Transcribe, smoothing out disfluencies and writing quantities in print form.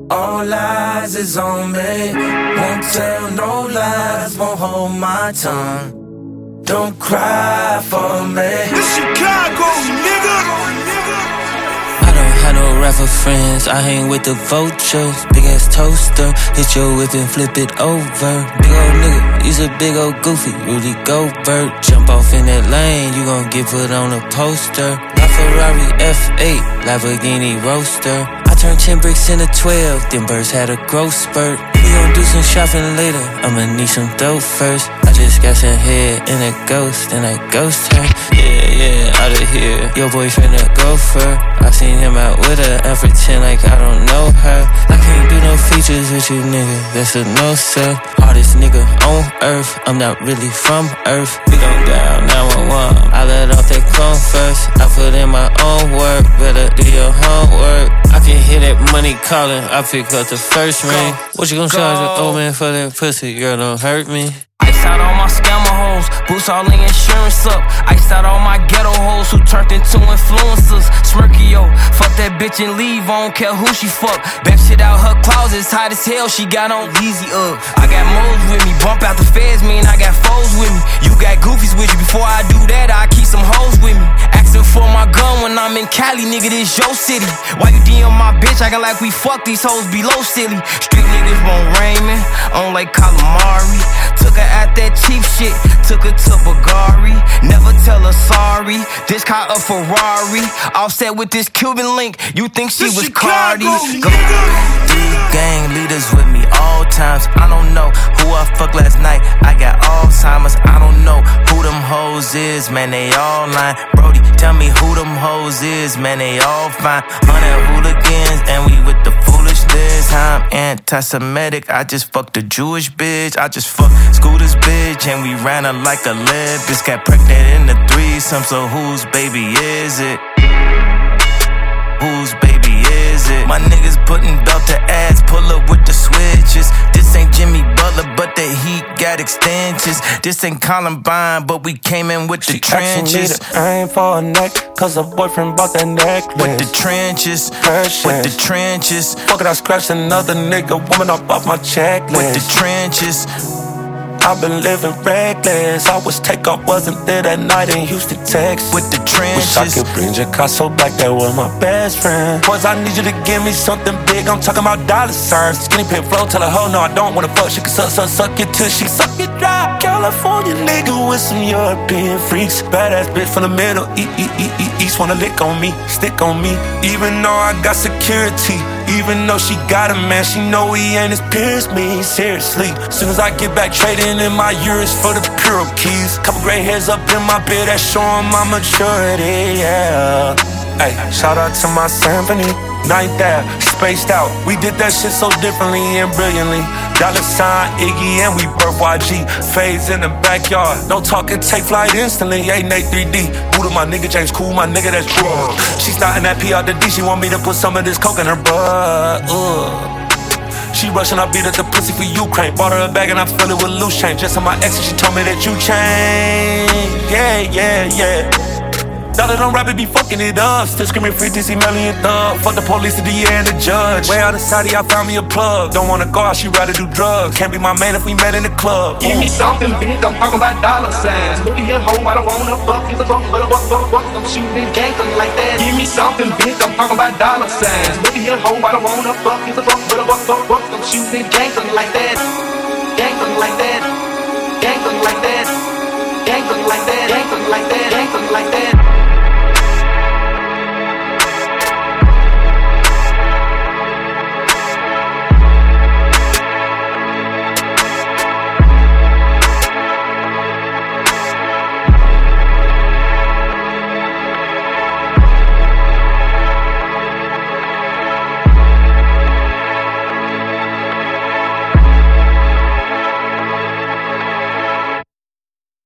All eyes is on me. Won't tell no lies, won't hold my tongue. Don't cry for me. This Chicago, nigga. I don't have no rapper friends, I hang with the vultures. Big ass toaster, hit your whip and flip it over. Big old nigga, he's a big old goofy, Rudy Gobert. Jump off in that lane, you gon' get put on a poster. My Ferrari F8, Lamborghini Roadster. I turned 10 bricks into 12, them birds had a growth spurt. We gon' do some shopping later, I'ma need some dough first. I just got some head and a ghost, and that ghost her. Yeah, outta here. Your boyfriend a gopher. I seen him out with her, I pretend like I don't know her. I can't do no features with you, nigga, that's a no, sir. Hardest nigga on earth, I'm not really from earth. We gon' dial 911, I let off that clone first. I put in my own work, better do your homework. I can hear that money calling, I pick up the first ring. What you gon' charge an old man for that pussy, girl, don't hurt me. Iced out all my scammer hoes, boost all the insurance up. Iced out all my ghetto hoes who turned into influencers. Smirkio, fuck that bitch and leave, I don't care who she fuck. Back shit out her closet, it's hot as hell, she got on Yeezy up. I got moles with me, bump out the feds, man, I got foes with me. You got goofies with you, before I do that, I keep some hoes with me. Asking for my gun when I'm in Cali, nigga, this your city. Why you DM my bitch, acting like we fuck, these hoes below silly. Street niggas won't rain me, on like calamari. Took her at that cheap shit, took her to Bulgari. Never tell her sorry, this car a Ferrari. Offset with this Cuban link, you think she was Cardi. These gang leaders with me all times. I don't know who I fucked last night, I got Alzheimer's. I don't know who them hoes is, man, they all lying. Brody, tell me who them hoes is, man, they all fine. 100 hooligans and we with the foolishness. I'm anti-Semitic, I just fucked a Jewish bitch. I just fucked Scooter's bitch and we ran her like Olympus. Got pregnant in the threesome, so whose baby is it? Whose baby is it? My niggas putting belt to ass, pull up with the switches. This ain't Jimmy Butler, but the heat got extensions. This ain't Columbine, but we came in with the trenches. I ain't for a neck, cause her boyfriend bought that necklace. With the trenches, with the trenches. Fuck it, I scratched another nigga, woman up off my checklist. With the trenches. I've been living reckless. I was take off, wasn't there that night in Houston, Texas. With the trenches. Wish I could bring Jacasso back, that was my best friend. Boys, I need you to give me something big, I'm talking about dollar signs. Skinny pimp flow, tell her, ho, no, I don't wanna fuck. She can suck it till she suck it dry. California nigga with some European freaks. Badass bitch from the middle, east wanna lick on me, stick on me. Even though I got security, even though she got a man, she know he ain't as pure as me, seriously. Soon as I get back trading in my euros for the Puro keys. Couple gray hairs up in my beard, that's showing my maturity, yeah. Hey, shout out to my symphony, ninth there, spaced out. We did that shit so differently and brilliantly. Dollar sign, Iggy, and we birth YG. Fades in the backyard, no talking, take flight instantly. 8 Nate 3D, Buddha, my nigga James Cool, my nigga that's drug. She starting that P out the D, she want me to put some of this coke in her butt. She rushing, I beat up the pussy for Ukraine. Bought her a bag and I fill it with loose change. Just on my ex and she told me that you changed. Yeah. Dollar don't rap it, be fucking it up. Still screaming free DC million thug. Fuck the police, the DA and the judge. Way out of Saudi, I found me a plug. Don't wanna go out, she rather do drugs. Can't be my man if we met in the club. Give me something big, I'm talking about dollar signs. Look at your hoe, I don't wanna fuck. He's a fuck, I'm shooting gangster like that. Give me something big, I'm talking about dollar signs. Look at your hoe, I don't wanna fuck. He's a fuck, I'm shooting gangster like that. Gangster like that. Gangster like that. Gangster like that. Gangster like that. Gangster like that.